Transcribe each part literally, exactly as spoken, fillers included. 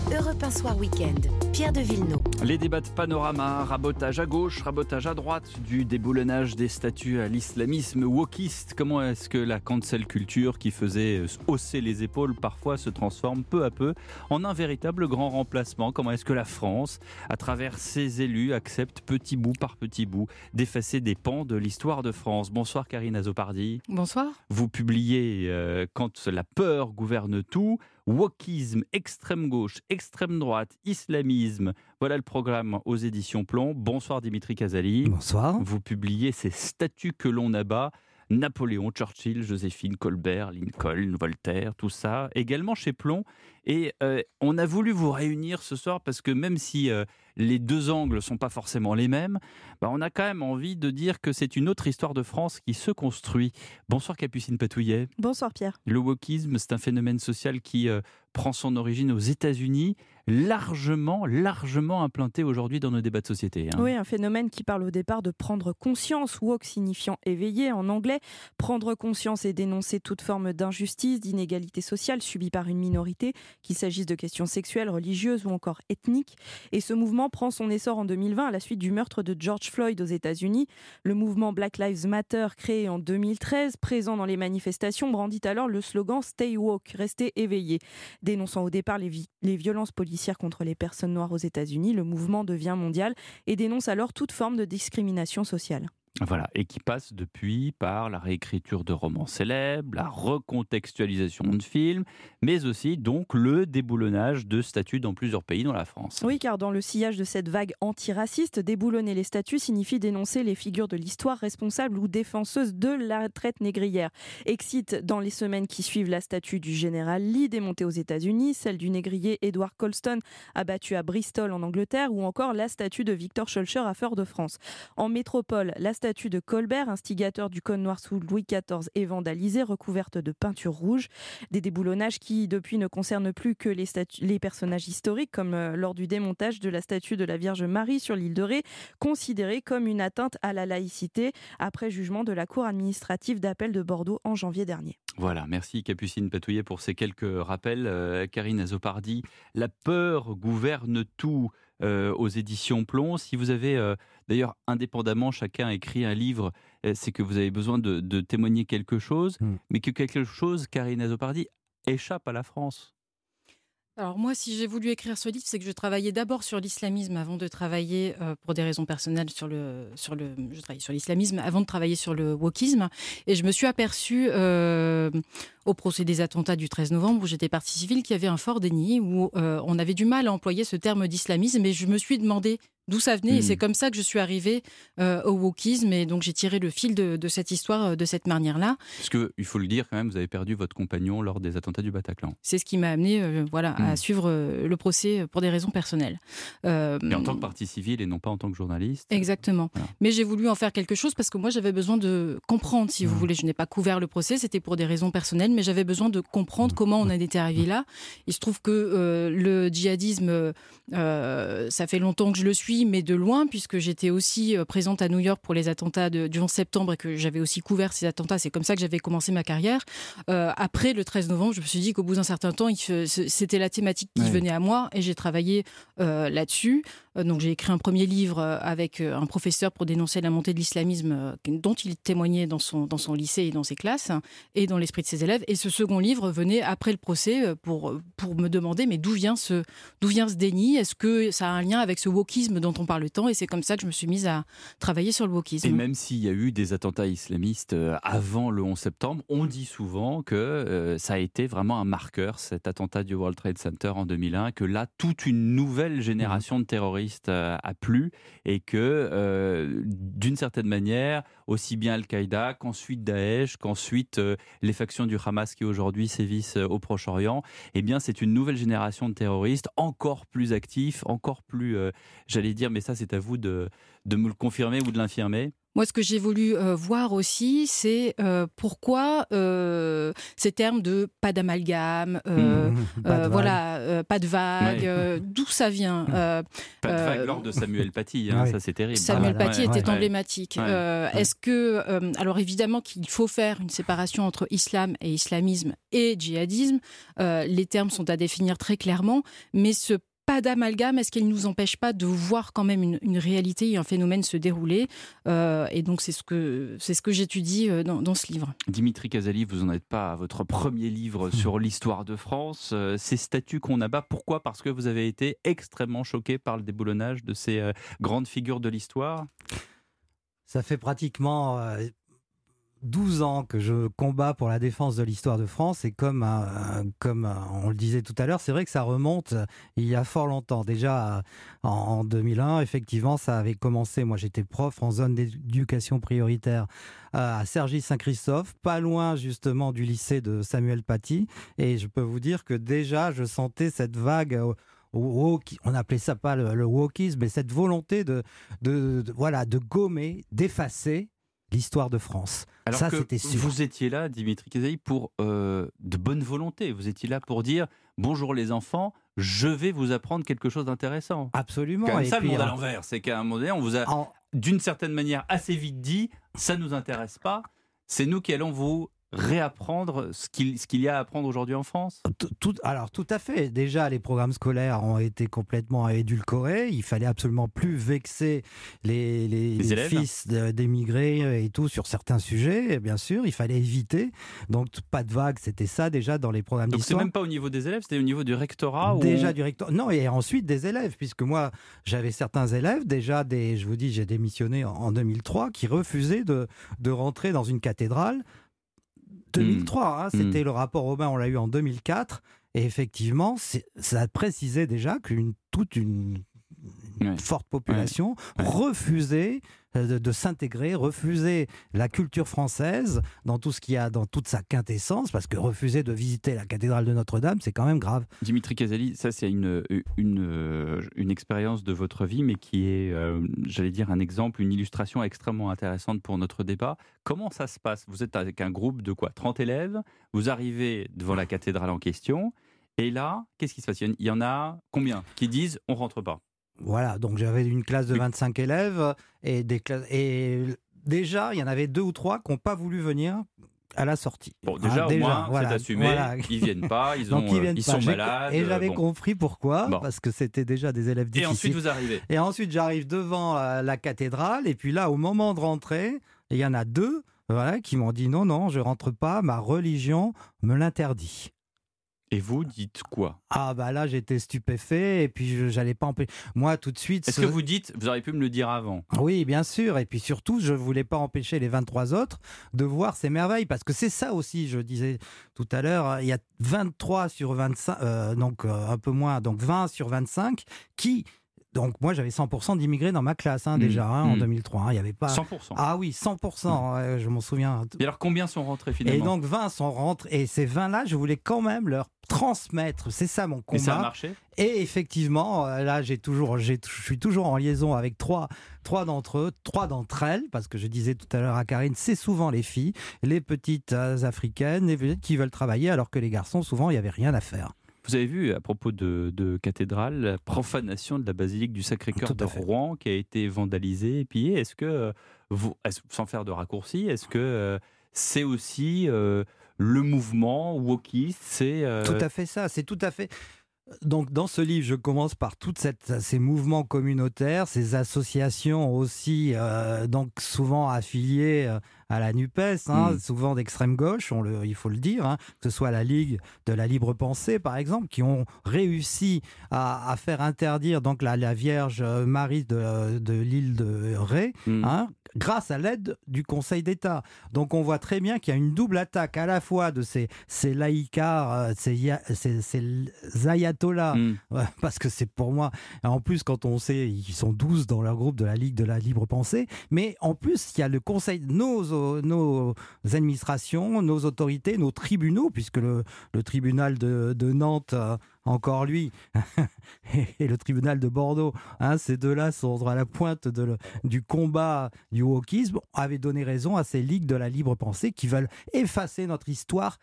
Europe un Soir Week-end, Pierre de Villeneuve. Les débats de Panorama, rabotage à gauche, rabotage à droite, du déboulonnage des statuts à l'islamisme wokiste. Comment est-ce que la cancel culture qui faisait hausser les épaules parfois se transforme peu à peu en un véritable grand remplacement? Comment est-ce que la France, à travers ses élus, accepte petit bout par petit bout d'effacer des pans de l'histoire de France? Bonsoir Karine Azopardi. Bonsoir. Vous publiez euh, Quand la peur gouverne tout, wokisme, extrême gauche, extrême droite, islamisme. Voilà le programme aux éditions Plomb. Bonsoir Dimitri Casali. Bonsoir. Vous publiez ces statues que l'on abat. Napoléon, Churchill, Joséphine, Colbert, Lincoln, Voltaire, tout ça, également chez Plomb. Et euh, on a voulu vous réunir ce soir parce que même si euh, les deux angles ne sont pas forcément les mêmes, bah on a quand même envie de dire que c'est une autre histoire de France qui se construit. Bonsoir Capucine Patouillet. Bonsoir Pierre. Le wokisme, c'est un phénomène social qui euh, prend son origine aux États-Unis, largement, largement implanté aujourd'hui dans nos débats de société. Hein. Oui, un phénomène qui parle au départ de prendre conscience, woke signifiant éveillé en anglais, prendre conscience et dénoncer toute forme d'injustice, d'inégalité sociale subie par une minorité, qu'il s'agisse de questions sexuelles, religieuses ou encore ethniques. Et ce mouvement prend son essor en deux mille vingt à la suite du meurtre de George Floyd aux États-Unis. Le mouvement Black Lives Matter, créé en deux mille treize, présent dans les manifestations, brandit alors le slogan Stay woke, restez éveillé. Dénonçant au départ les, vi- les violences policières contre les personnes noires aux États-Unis, le mouvement devient mondial et dénonce alors toute forme de discrimination sociale. Voilà, et qui passe depuis par la réécriture de romans célèbres, la recontextualisation de films, mais aussi donc le déboulonnage de statuts dans plusieurs pays, dont la France. Oui, car dans le sillage de cette vague antiraciste, déboulonner les statuts signifie dénoncer les figures de l'histoire responsables ou défenseuses de la traite négrière. Excite dans les semaines qui suivent la statue du général Lee démontée aux États-Unis, celle du négrier Edward Colston abattu à Bristol en Angleterre ou encore la statue de Victor Schœlcher à Fort-de-France. En métropole, la statue statue de Colbert, instigateur du Code noir sous Louis quatorze, est vandalisée, recouverte de peinture rouge. Des déboulonnages qui, depuis, ne concernent plus que les, statu- les personnages historiques, comme euh, lors du démontage de la statue de la Vierge Marie sur l'île de Ré, considérée comme une atteinte à la laïcité, après jugement de la Cour administrative d'appel de Bordeaux en janvier dernier. Voilà, merci Capucine Patouillet pour ces quelques rappels. Euh, Karine Azopardi, la peur gouverne tout. Euh, aux éditions Plomb. Si vous avez, euh, d'ailleurs, indépendamment, chacun écrit un livre, euh, c'est que vous avez besoin de, de témoigner quelque chose, mmh. mais que quelque chose, Karine Azopardi, échappe à la France. Alors moi, si j'ai voulu écrire ce livre, c'est que je travaillais d'abord sur l'islamisme avant de travailler, euh, pour des raisons personnelles, sur le, sur le, je travaillais sur l'islamisme avant de travailler sur le wokisme. Et je me suis aperçue euh, au procès des attentats du treize novembre, où j'étais partie civile, qu'il y avait un fort déni, où euh, on avait du mal à employer ce terme d'islamisme. Et je me suis demandé d'où ça venait, mmh. et c'est comme ça que je suis arrivée euh, au wokisme, et donc j'ai tiré le fil de, de cette histoire de cette manière-là. Parce qu'il faut le dire quand même, vous avez perdu votre compagnon lors des attentats du Bataclan. C'est ce qui m'a amené euh, voilà, mmh. à suivre euh, le procès pour des raisons personnelles. Euh, et en tant que partie civile et non pas en tant que journaliste. Exactement. Voilà. Mais j'ai voulu en faire quelque chose parce que moi j'avais besoin de comprendre, si mmh. vous voulez. Je n'ai pas couvert le procès, c'était pour des raisons personnelles, mais j'avais besoin de comprendre mmh. comment on en était arrivé là. Il se trouve que euh, le djihadisme, euh, ça fait longtemps que je le suis, mais de loin, puisque j'étais aussi présente à New York pour les attentats de, du onze septembre et que j'avais aussi couvert ces attentats. C'est comme ça que j'avais commencé ma carrière. Euh, après le treize novembre, je me suis dit qu'au bout d'un certain temps, il, c'était la thématique qui ouais. venait à moi et j'ai travaillé euh, là-dessus. Euh, donc j'ai écrit un premier livre avec un professeur pour dénoncer la montée de l'islamisme euh, dont il témoignait dans son, dans son lycée et dans ses classes et dans l'esprit de ses élèves. Et ce second livre venait après le procès pour, pour me demander mais d'où vient ce, d'où vient ce déni ? Est-ce que ça a un lien avec ce wokisme dont on parle tant ? Et c'est comme ça que je me suis mise à travailler sur le wokisme. Et même s'il y a eu des attentats islamistes avant le onze septembre, on dit souvent que euh, ça a été vraiment un marqueur, cet attentat du World Trade Center en deux mille un, que là, toute une nouvelle génération de terroristes euh, a plu et que, euh, d'une certaine manière, aussi bien Al-Qaïda qu'ensuite Daesh, qu'ensuite euh, les factions du Hamas qui aujourd'hui sévissent au Proche-Orient, eh bien, c'est une nouvelle génération de terroristes encore plus actifs, encore plus, euh, j'allais dire, mais ça, c'est à vous de, de me le confirmer ou de l'infirmer. Moi, ce que j'ai voulu euh, voir aussi, c'est euh, pourquoi euh, ces termes de pas d'amalgame, euh, Mmh, pas euh, de voilà, euh, pas de vague, Ouais. euh, d'où ça vient. euh, Pas de vague euh, lors de Samuel Paty, hein, ouais. ça c'est terrible. Samuel Ah, Paty ouais, était ouais. emblématique. Ouais. Euh, Ouais. Est-ce que, euh, alors évidemment qu'il faut faire une séparation entre islam et islamisme et djihadisme. Euh, les termes sont à définir très clairement, mais ce pas d'amalgame, est-ce qu'il ne nous empêche pas de voir quand même une, une réalité et un phénomène se dérouler euh, Et donc c'est ce que, c'est ce que j'étudie euh, dans, dans ce livre. Dimitri Casali, vous n'en êtes pas à votre premier livre sur l'histoire de France. Euh, ces statues qu'on abat, pourquoi ? Parce que vous avez été extrêmement choqué par le déboulonnage de ces euh, grandes figures de l'histoire ? Ça fait pratiquement euh, douze ans que je combats pour la défense de l'histoire de France et comme, euh, comme euh, on le disait tout à l'heure, c'est vrai que ça remonte euh, il y a fort longtemps. Déjà euh, en, en deux mille un, effectivement, ça avait commencé. Moi, j'étais prof en zone d'éducation prioritaire euh, à Cergy-Saint-Christophe, pas loin justement du lycée de Samuel Paty. Et je peux vous dire que déjà, je sentais cette vague... Euh, on appelait ça pas le, le wokisme, mais cette volonté de, de, de, voilà, de gommer, d'effacer l'histoire de France. Alors ça, que c'était sûr. vous étiez là, Dimitri Casali, pour euh, de bonne volonté. Vous étiez là pour dire « Bonjour les enfants, je vais vous apprendre quelque chose d'intéressant ». Absolument. Comme et ça, puis, le monde à en, l'envers. C'est qu'à un moment donné, on vous a, en, d'une certaine manière, assez vite dit « Ça ne nous intéresse pas, c'est nous qui allons vous réapprendre ce qu'il, ce qu'il y a à apprendre aujourd'hui en France ». tout, tout, alors, tout à fait. Déjà, les programmes scolaires ont été complètement édulcorés. Il fallait absolument plus vexer les, les, Les les fils de- d'émigrés et tout sur certains sujets, et bien sûr. Il fallait éviter. Donc, pas de vague, c'était ça déjà dans les programmes Donc c'est d'histoire. même pas au niveau des élèves, c'était au niveau du rectorat où Déjà on- du recteur. Non, et ensuite des élèves, puisque moi, j'avais certains élèves, déjà, des, je vous dis, j'ai démissionné en, en deux mille trois, qui refusaient de, de rentrer dans une cathédrale. deux mille trois, hein, c'était Mm. le rapport Robin, on l'a eu en deux mille quatre, et effectivement, c'est- ça précisait déjà qu'une toute une, une Ouais. forte population Ouais. refusait euh, de, de s'intégrer, refusait la culture française dans tout ce qu'il y a, dans toute sa quintessence, parce que refuser de visiter la cathédrale de Notre-Dame, c'est quand même grave. Dimitri Casali, ça c'est une, une, une expérience de votre vie, mais qui est, euh, j'allais dire, un exemple, une illustration extrêmement intéressante pour notre débat. Comment ça se passe ? Vous êtes avec un groupe de quoi ? trente élèves, vous arrivez devant la cathédrale en question, et là, qu'est-ce qui se passe ? Il y en a combien qui disent « on rentre pas » ? Voilà, donc j'avais une classe de Oui. vingt-cinq élèves et, des classes, et déjà, il y en avait deux ou trois qui n'ont pas voulu venir à la sortie. Bon, déjà, Hein, au moins, voilà, c'est assumé, voilà. ils viennent pas, ils, ont, Donc ils, euh, viennent ils pas. sont J'ai- malades. Et j'avais bon. compris pourquoi, Bon. parce que c'était déjà des élèves Et difficiles. ensuite, vous arrivez. Et ensuite, j'arrive devant euh, la cathédrale, et puis là, au moment de rentrer, il y en a deux voilà, qui m'ont dit non, non, je rentre pas, ma religion me l'interdit. Et vous dites quoi ? Ah bah là, j'étais stupéfait, et puis je n'allais pas empêcher. Moi, tout de suite... Est-ce ce- que vous dites, vous auriez pu me le dire avant ? Oui, bien sûr. Et puis surtout, je ne voulais pas empêcher les vingt-trois autres de voir ces merveilles. Parce que c'est ça aussi, je disais tout à l'heure, il y a vingt-trois sur vingt-cinq, euh, donc euh, un peu moins, donc vingt sur vingt-cinq, qui... Donc moi, j'avais cent pour cent d'immigrés dans ma classe, hein, Mmh, déjà, hein, en mmh. deux mille trois. hein. Il n'y avait pas... cent pour cent. Ah oui, cent pour cent, ouais, je m'en souviens. Et alors, combien sont rentrés Et finalement ? donc vingt sont rentrés. Et ces vingt-là, je voulais quand même leur transmettre. C'est ça mon Et ça a combat. marché ? Et effectivement, euh, là, j'ai toujours, j'ai, je suis toujours en liaison avec trois, trois d'entre eux, trois d'entre elles, parce que je disais tout à l'heure à Karine, c'est souvent les filles, les petites euh, africaines, les petites qui veulent travailler, alors que les garçons, souvent, il n'y avait rien à faire. Vous avez vu, à propos de, de cathédrale, la profanation de la basilique du Sacré-Cœur Tout de à fait. Rouen qui a été vandalisée et pillée. Est-ce que, euh, vous, est-ce- sans faire de raccourci, est-ce que euh, c'est aussi euh, le mouvement wokiste, c'est euh, Tout à fait ça, c'est tout à fait... Donc dans ce livre, je commence par tous ces mouvements communautaires, ces associations aussi, euh, donc souvent affiliées euh, à la NUPES, hein, Mm. souvent d'extrême gauche, on le, il faut le dire, hein, que ce soit la Ligue de la Libre Pensée par exemple, qui ont réussi à, à faire interdire donc la, la Vierge Marie de, de l'île de Ré, hmm. hein, grâce à l'aide du Conseil d'État. Donc on voit très bien qu'il y a une double attaque à la fois de ces, ces laïcars, euh, ces, ya- ces, ces ayatollahs, Hmm. ouais, parce que c'est pour moi, en plus quand on sait, ils sont douze dans leur groupe de la Ligue de la Libre Pensée, mais en plus il y a le Conseil, nos, nos administrations, nos autorités, nos tribunaux, puisque le, le tribunal de, de Nantes euh, encore lui, et le tribunal de Bordeaux, hein, ces deux-là sont à la pointe de le, du combat du wokisme, avaient donné raison à ces ligues de la libre pensée qui veulent effacer notre histoire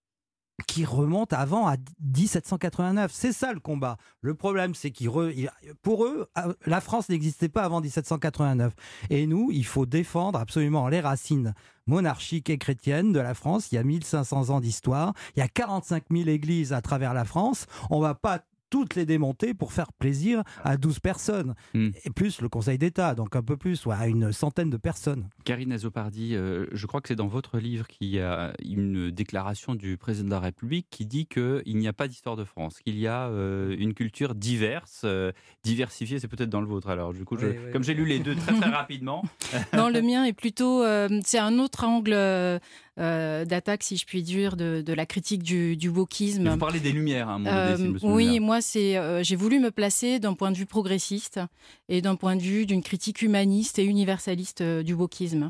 qui remonte avant à dix-sept cent quatre-vingt-neuf. C'est ça le combat. Le problème, c'est qu'ils re... pour eux, la France n'existait pas avant dix-sept cent quatre-vingt-neuf. Et nous, il faut défendre absolument les racines monarchiques et chrétiennes de la France. Il y a mille cinq cents ans d'histoire. Il y a quarante-cinq mille églises à travers la France. On ne va pas toutes les démonter pour faire plaisir à douze personnes. Mmh. Et plus le Conseil d'État, donc un peu plus, ouais, à une centaine de personnes. Karine Azzopardi, euh, je crois que c'est dans votre livre qu'il y a une déclaration du président de la République qui dit qu'il n'y a pas d'histoire de France, qu'il y a euh, une culture diverse, euh, diversifiée, c'est peut-être dans le vôtre alors. Du coup, je, oui, oui, comme oui. j'ai lu les deux très très rapidement. Non, le mien est plutôt, euh, c'est un autre angle euh, euh, d'attaque, si je puis dire, de, de la critique du, du wokisme. Mais vous parlez des Lumières, hein, à un moment donné, euh, Oui, moi, c'est, euh, j'ai voulu me placer d'un point de vue progressiste et d'un point de vue d'une critique humaniste et universaliste euh, du wokisme.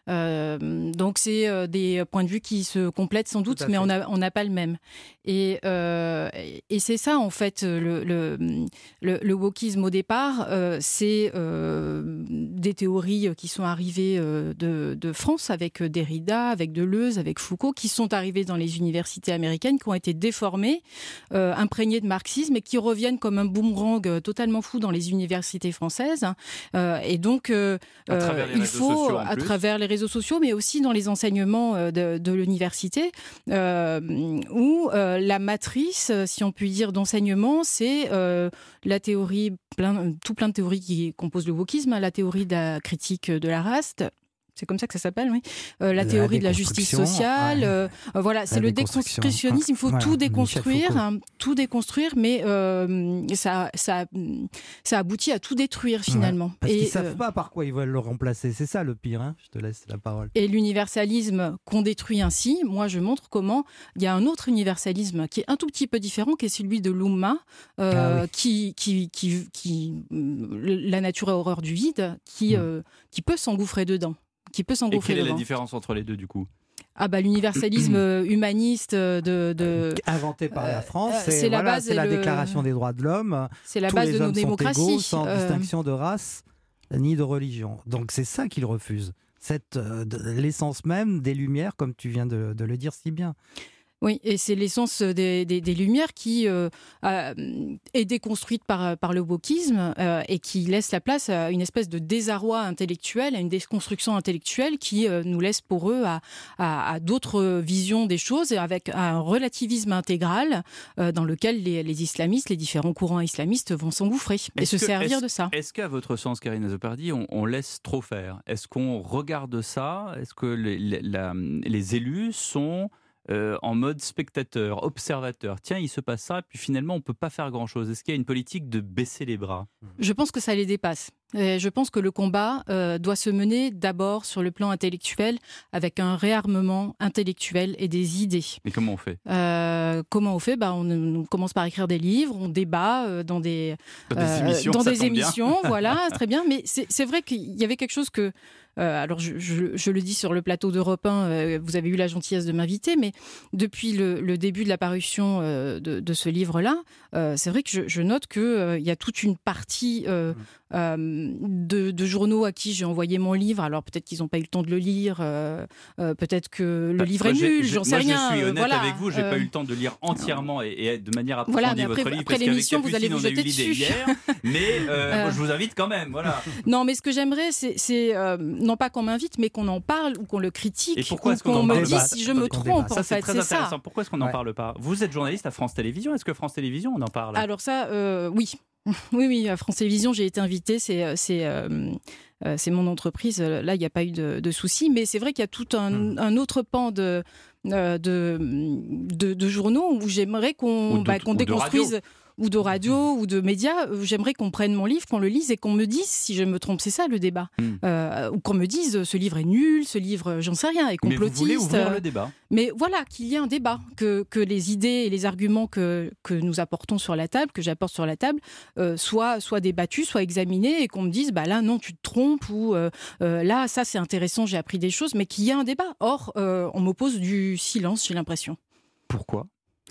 Euh, donc, c'est euh, des points de vue qui se complètent sans doute, mais on n'a on n'a pas le même. Et, euh, et c'est ça, en fait, le, le, le, le wokisme au départ, euh, c'est euh, des théories qui sont arrivées euh, de, de France avec Derrida, avec Deleuze, avec Foucault, qui sont arrivées dans les universités américaines, qui ont été déformées, euh, imprégnées de marxisme et qui reviennent comme un boomerang totalement fou dans les universités françaises. Euh, et donc, euh, euh, il faut, à travers les réseaux sociaux, mais aussi dans les enseignements de, de l'université, euh, où euh, la matrice, si on peut dire, d'enseignement, c'est euh, la théorie, plein, tout plein de théories qui composent le wokisme, la théorie de la critique de la race. C'est comme ça que ça s'appelle, oui. Euh, la, la théorie de la justice sociale. Ouais. Euh, voilà, c'est la le déconstructionnisme. Il faut ouais, tout déconstruire, hein, tout déconstruire, mais euh, ça, ça, ça aboutit à tout détruire finalement. Ouais, parce et, qu'ils ne savent euh, pas par quoi ils veulent le remplacer. C'est ça le pire. Hein. Je te laisse la parole. Et l'universalisme qu'on détruit ainsi, moi je montre comment il y a un autre universalisme qui est un tout petit peu différent, qui est celui de l'Umma, euh, ah, oui. qui, qui, qui, qui, la nature est horreur du vide, qui, mmh. euh, qui peut s'engouffrer dedans. Qui peut s'engouffrer Et quelle devant. est la différence entre les deux du coup ? Ah bah l'universalisme humaniste de, de inventé par la France, euh, c'est, c'est la voilà, base, c'est la le... Déclaration des droits de l'homme. C'est la Tous base les de nos hommes démocraties, sont égaux, sans euh... distinction de race ni de religion. Donc c'est ça qu'ils refusent, cette euh, de, l'essence même des Lumières, comme tu viens de, de le dire si bien. Oui, et c'est l'essence des, des, des Lumières qui euh, a, est déconstruite par, par le wokisme euh, et qui laisse la place à une espèce de désarroi intellectuel, à une déconstruction intellectuelle qui euh, nous laisse pour eux à, à, à d'autres visions des choses, et avec un relativisme intégral euh, dans lequel les, les islamistes, les différents courants islamistes vont s'engouffrer et est-ce se que, servir est-ce, de ça. Est-ce qu'à votre sens, Karine Azzopardi, on, on laisse trop faire ? Est-ce qu'on regarde ça ? Est-ce que les, les, la, les élus sont... Euh, en mode spectateur, observateur. Tiens, il se passe ça, et puis finalement, on ne peut pas faire grand-chose. Est-ce qu'il y a une politique de baisser les bras ? Je pense que ça les dépasse. Et je pense que le combat euh, doit se mener d'abord sur le plan intellectuel, avec un réarmement intellectuel et des idées. Mais comment on fait ? euh, Comment on fait bah, on, on commence par écrire des livres, on débat euh, dans des, dans des euh, émissions. Dans des émissions voilà, très bien. Mais c'est, c'est vrai qu'il y avait quelque chose que... Euh, alors, je, je, je le dis sur le plateau d'Europe un, euh, vous avez eu la gentillesse de m'inviter, mais depuis le, le début de la parution euh, de, de ce livre-là, euh, c'est vrai que je, je note qu'il euh, y a toute une partie euh, euh, de, de journaux à qui j'ai envoyé mon livre. Alors, peut-être qu'ils n'ont pas eu le temps de le lire, euh, euh, peut-être que le bah, livre moi, est nul, j'ai, j'en sais moi, rien. Moi, je suis honnête euh, voilà, avec vous, je n'ai euh, pas eu le temps de lire entièrement et, et de manière approfondie voilà, mais après, votre livre. Après l'émission, vous allez vous jeter dessus. Hier, mais euh, euh, moi, je vous invite quand même. Voilà. Non, mais ce que j'aimerais, c'est, c'est euh, non pas qu'on m'invite, mais qu'on en parle ou qu'on le critique, et pourquoi ou est-ce qu'on, qu'on me dise si je me trompe. Ça, en c'est fait, très c'est intéressant. ça. Pourquoi est-ce qu'on n'en ouais. parle pas ? Vous êtes journaliste à France Télévisions. Est-ce que France Télévisions, on en parle ? Alors ça, euh, oui. Oui, oui, à France Télévisions, j'ai été invitée. C'est, c'est, euh, c'est mon entreprise. Là, il n'y a pas eu de, de soucis. Mais c'est vrai qu'il y a tout un, mmh. un autre pan de, de, de, de journaux où j'aimerais qu'on, de, bah, qu'on déconstruise... ou de radio, ou de médias, j'aimerais qu'on prenne mon livre, qu'on le lise et qu'on me dise si je me trompe. C'est ça le débat. Mm. Euh, ou qu'on me dise ce livre est nul, ce livre, j'en sais rien, est complotiste. Mais vous voulez ouvrir le débat. Mais voilà, qu'il y ait un débat, que, que les idées et les arguments que, que nous apportons sur la table, que j'apporte sur la table, euh, soient, soient débattus, soient examinés et qu'on me dise, bah là, non, tu te trompes, ou euh, euh, là, ça, c'est intéressant, j'ai appris des choses, mais qu'il y ait un débat. Or, euh, on m'oppose du silence, j'ai l'impression. Pourquoi ?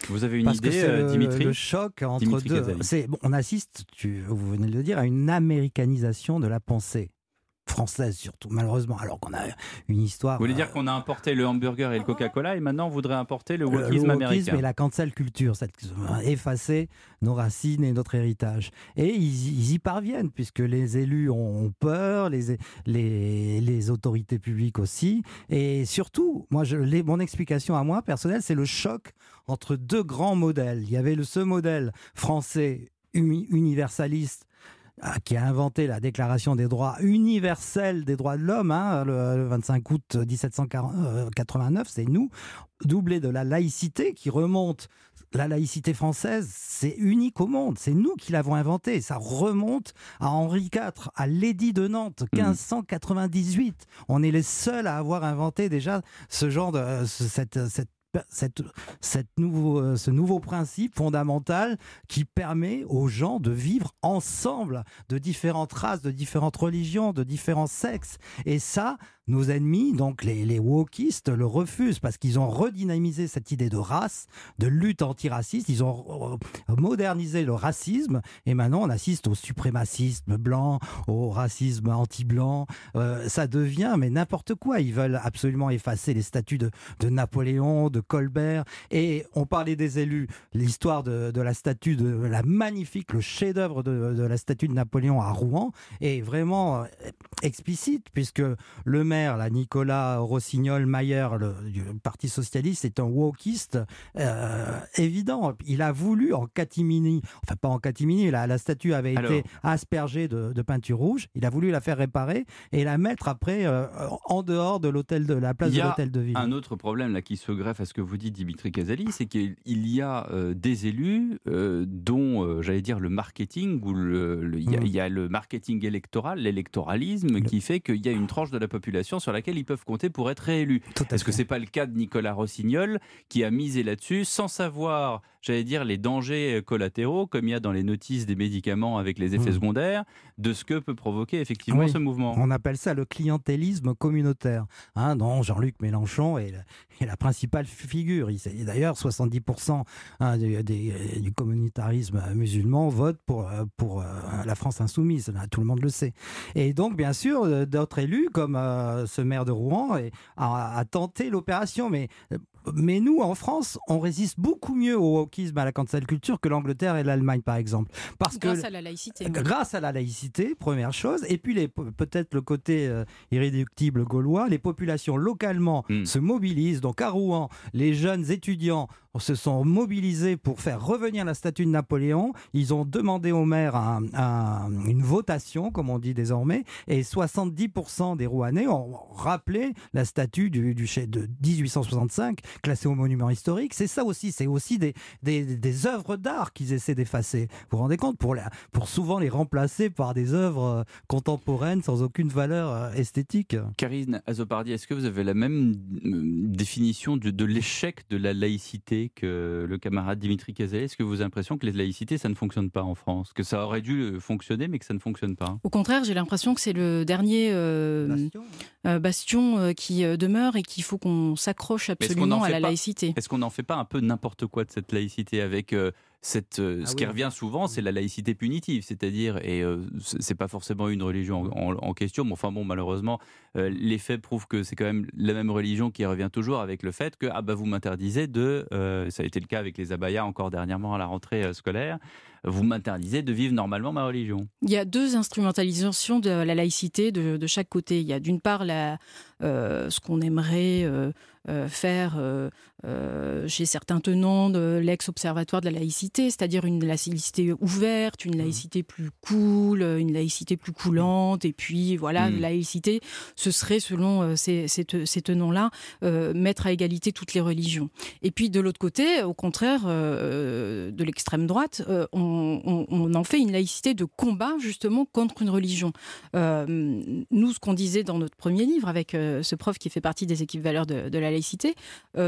Vous avez une Parce idée, que c'est euh, le, Dimitri le choc entre Dimitri deux. Casali. C'est, bon, on assiste, tu, vous venez de le dire, à une américanisation de la pensée. Française surtout, malheureusement, alors qu'on a une histoire... Vous voulez dire euh, qu'on a importé le hamburger et le Coca-Cola et maintenant on voudrait importer le le wokisme wokisme américain. et la cancel culture, cette, effacer nos racines et notre héritage. Et ils, ils y parviennent, puisque les élus ont peur, les, les, les autorités publiques aussi. Et surtout, moi, je, les, mon explication à moi, personnelle, c'est le choc entre deux grands modèles. Il y avait le, ce modèle français uni, universaliste, qui a inventé la Déclaration des droits universels des droits de l'homme, hein, le, le vingt-cinq août dix-sept cent quatre-vingt-neuf, c'est nous, doublé de la laïcité qui remonte. La laïcité française, c'est unique au monde, c'est nous qui l'avons inventé. Ça remonte à Henri quatre, à l'édit de Nantes, quinze cent quatre-vingt-dix-huit. On est les seuls à avoir inventé déjà ce genre de cette, cette Cette, cette nouveau, ce nouveau principe fondamental qui permet aux gens de vivre ensemble, de différentes races, de différentes religions, de différents sexes. Et ça, nos ennemis, donc les, les wokistes, le refusent parce qu'ils ont redynamisé cette idée de race, de lutte antiraciste. Ils ont modernisé le racisme et maintenant on assiste au suprémacisme blanc, au racisme anti-blanc. Euh, ça devient mais n'importe quoi. Ils veulent absolument effacer les statues de, de Napoléon, de Colbert. Et on parlait des élus. L'histoire de, de la statue, de la magnifique, le chef-d'œuvre de, de la statue de Napoléon à Rouen est vraiment explicite puisque le maire, là, Nicolas Rossignol-Mayer, le, du Parti socialiste, est un wokiste euh, évident. Il a voulu en catimini, enfin pas en catimini, la, la statue avait Alors, été aspergée de, de peinture rouge. Il a voulu la faire réparer et la mettre après euh, en dehors de l'hôtel de la place de l'hôtel de ville. Un autre problème là qui se greffe à ce que vous dites, Dimitri Casali, c'est qu'il y a euh, des élus euh, dont, euh, j'allais dire, le marketing, ou le, le, il, y a, mmh. il y a le marketing électoral, l'électoralisme, le... qui fait qu'il y a une tranche de la population sur laquelle ils peuvent compter pour être réélus. Est-ce que c'est pas le cas de Nicolas Rossignol qui a misé là-dessus sans savoir, j'allais dire, les dangers collatéraux, comme il y a dans les notices des médicaments avec les effets mmh. secondaires, de ce que peut provoquer effectivement oui. ce mouvement. On appelle ça le clientélisme communautaire, hein, dont Jean-Luc Mélenchon est la, est la principale figure. Il, d'ailleurs, soixante-dix pour cent hein, du, du, du communautarisme musulman vote pour, pour euh, la France insoumise, là, tout le monde le sait. Et donc, bien sûr, d'autres élus, comme euh, ce maire de Rouen, a, a tenté l'opération, mais... Mais nous, en France, on résiste beaucoup mieux au wokisme, à la cancel culture que l'Angleterre et l'Allemagne, par exemple. Parce grâce que, à la laïcité. Grâce à la laïcité, première chose. Et puis, les, peut-être le côté euh, irréductible gaulois, les populations localement mmh. se mobilisent. Donc, à Rouen, les jeunes étudiants se sont mobilisés pour faire revenir la statue de Napoléon. Ils ont demandé au maire un, un, une votation, comme on dit désormais, et soixante-dix pour cent des Rouennais ont rappelé la statue du, du, de dix-huit cent soixante-cinq, classée au monument historique. C'est ça aussi, c'est aussi des, des, des œuvres d'art qu'ils essaient d'effacer. Vous vous rendez compte, pour, la, pour souvent les remplacer par des œuvres contemporaines sans aucune valeur esthétique. Karine Azopardi, est-ce que vous avez la même définition de, de l'échec de la laïcité que le camarade Dimitri Casali? Est-ce que vous avez l'impression que les laïcités, ça ne fonctionne pas en France? Que ça aurait dû fonctionner, mais que ça ne fonctionne pas? Au contraire, j'ai l'impression que c'est le dernier euh, bastion, euh, bastion euh, qui euh, demeure et qu'il faut qu'on s'accroche absolument à la pas, laïcité. Est-ce qu'on n'en fait pas un peu n'importe quoi de cette laïcité avec... Euh, Cette, euh, ah ce oui. qui revient souvent, c'est la laïcité punitive, c'est-à-dire, et euh, c'est pas forcément une religion en, en, en question, mais enfin bon, malheureusement, euh, les faits prouvent que c'est quand même la même religion qui revient toujours, avec le fait que ah bah vous m'interdisez de, euh, ça a été le cas avec les abayas encore dernièrement à la rentrée euh, scolaire, vous m'interdisez de vivre normalement ma religion. Il y a deux instrumentalisations de la laïcité de, de chaque côté. Il y a d'une part la, euh, ce qu'on aimerait euh, euh, faire euh, euh, chez certains tenants de l'ex-observatoire de la laïcité, c'est-à-dire une laïcité ouverte, une laïcité plus cool, une laïcité plus coulante, et puis voilà, mmh. laïcité, ce serait selon euh, ces, ces, ces tenants-là, euh, mettre à égalité toutes les religions. Et puis de l'autre côté, au contraire, euh, de l'extrême droite, euh, on On, on en fait une laïcité de combat justement contre une religion. Euh, nous, ce qu'on disait dans notre premier livre avec euh, ce prof qui fait partie des équipes valeurs de, de la laïcité, euh, bah,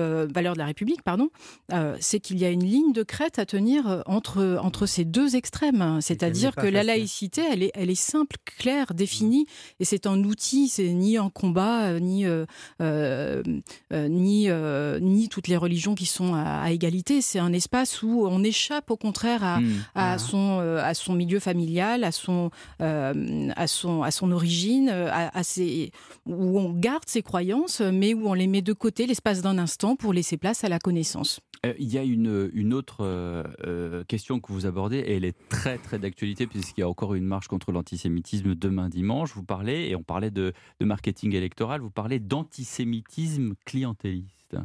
valeurs de la République, pardon, euh, c'est qu'il y a une ligne de crête à tenir entre, entre ces deux extrêmes. C'est-à-dire que la laïcité, elle est, elle est simple, claire, définie, et c'est un outil, c'est ni un combat, ni, euh, euh, euh, ni, euh, ni toutes les religions qui sont à, à égalité. C'est un espace où on échappe au contraire à, mmh. à, son, euh, à son milieu familial, à son, euh, à son, à son origine, à, à ses, où on garde ses croyances, mais où on les met de côté l'espace d'un instant pour laisser place à la connaissance. Euh, il y a une, une autre euh, euh, question que vous abordez, et elle est très très d'actualité, puisqu'il y a encore une marche contre l'antisémitisme demain dimanche. Vous parlez, et on parlait de, de marketing électoral, vous parlez d'antisémitisme clientéliste.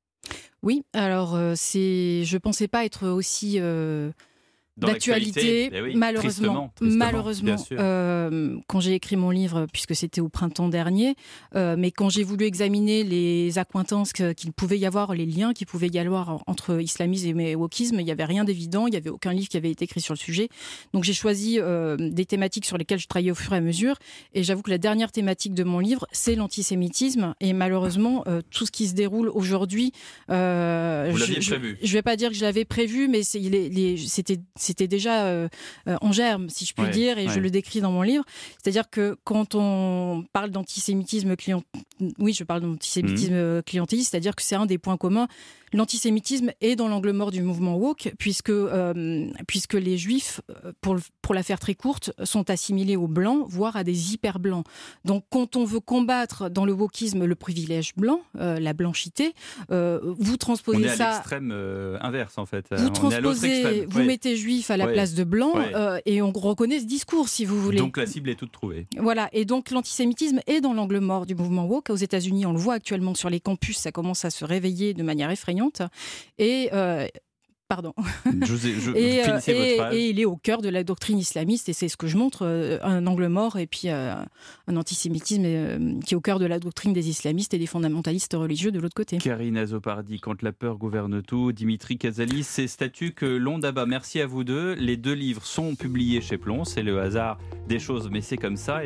Oui, alors euh, c'est, je ne pensais pas être aussi... Euh Dans d'actualité, eh oui, malheureusement, tristement, tristement, malheureusement euh, quand j'ai écrit mon livre, puisque c'était au printemps dernier, euh, mais quand j'ai voulu examiner les accointances qu'il pouvait y avoir, les liens qu'il pouvait y avoir entre islamisme et wokisme, il n'y avait rien d'évident, il n'y avait aucun livre qui avait été écrit sur le sujet. Donc j'ai choisi euh, des thématiques sur lesquelles je travaillais au fur et à mesure, et j'avoue que la dernière thématique de mon livre, c'est l'antisémitisme, et malheureusement, euh, tout ce qui se déroule aujourd'hui... Euh, Vous l'aviez je, prévu. Je ne vais pas dire que je l'avais prévu, mais c'est, les, les, c'était... C'était déjà euh, en germe, si je puis ouais, dire, et ouais. je le décris dans mon livre. C'est-à-dire que quand on parle d'antisémitisme client... oui, je parle d'antisémitisme mmh. clientéliste, c'est-à-dire que c'est un des points communs. L'antisémitisme est dans l'angle mort du mouvement woke, puisque, euh, puisque les juifs, pour, pour la faire très courte, sont assimilés aux blancs, voire à des hyper-blancs. Donc quand on veut combattre dans le wokisme le privilège blanc, euh, la blanchité, euh, vous transposez ça... On est à l'extrême euh, inverse, en fait. Vous on transposez, vous ouais. mettez juif à la ouais. place de blanc, ouais. euh, et on reconnaît ce discours, si vous voulez. Donc la cible est toute trouvée. Voilà, et donc l'antisémitisme est dans l'angle mort du mouvement woke. Aux États-Unis, on le voit actuellement sur les campus, ça commence à se réveiller de manière effrayante. Et euh, pardon. Je, je, et, et, votre et il est au cœur de la doctrine islamiste, et c'est ce que je montre, euh, un angle mort et puis euh, un antisémitisme euh, qui est au cœur de la doctrine des islamistes et des fondamentalistes religieux de l'autre côté. Karine Azopardi, Quand la peur gouverne tout, Dimitri Cazalis, ces statuts que l'on d'abat. Merci à vous deux. Les deux livres sont publiés chez Plon, c'est le hasard des choses, mais c'est comme ça.